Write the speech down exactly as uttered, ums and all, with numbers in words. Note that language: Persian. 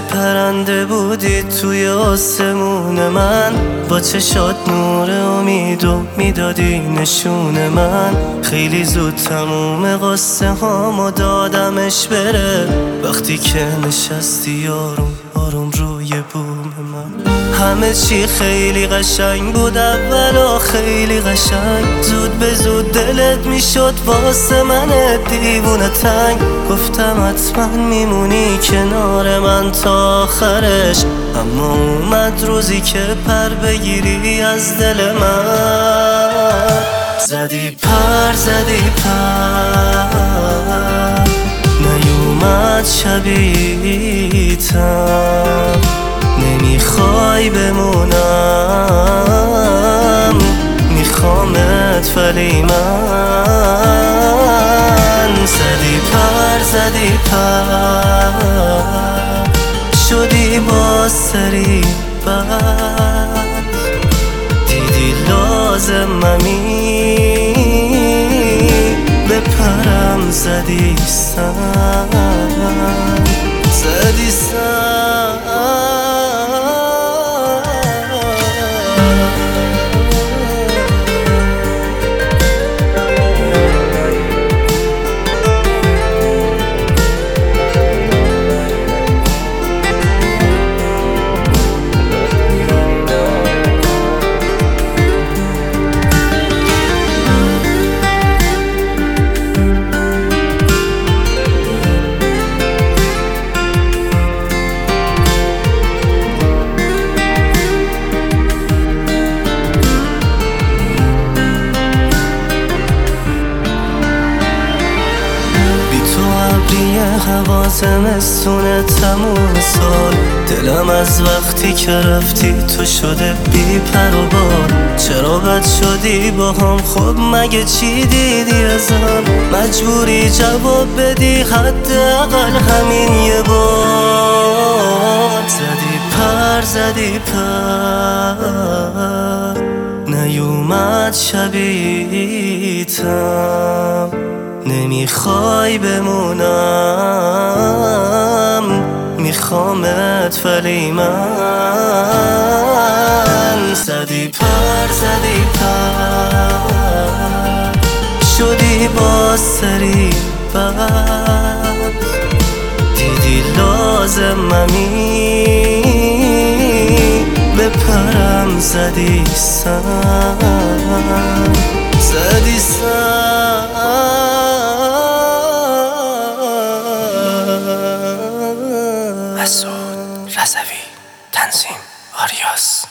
پرنده بودی توی آسمون من، با چشات نور امید و میدادی نشون من. خیلی زود تموم قصه هامو دادمش بره، وقتی که نشستی آروم آروم روی بوم من. همه چی خیلی قشنگ بود اولا، خیلی قشنگ. زود به زود دلت میشد واسه من دیوونه تنگ. گفتم حتما میمونی کنار من تا آخرش، اما اومد روزی که پر بگیری از دل من. زدی پر زدی پر، نیومد شبیتم. نمیخوای بمونم، میخوامت ولی من. زدی پر زدی پر، شدی با سری بد. دیدی لازممی بپرم، زدی سر زدی سر. هوا زمستونه تموم سال، دلم از وقتی که رفتی تو شده بی پر و بال. چرا بد شدی با هم؟ خب مگه چی دیدی ازم؟ مجبوری جواب بدی حداقل همین یه بار. زدی پر زدی پر، نیومد شبیتم. نمیخوای بمونم، میخوامت ولی من. زدی پر زدی پر، شدی با سری بد. دیدی لازممی بپرم، زدی سر زدی سر. مسعود رضوی، تنظیم آریاس.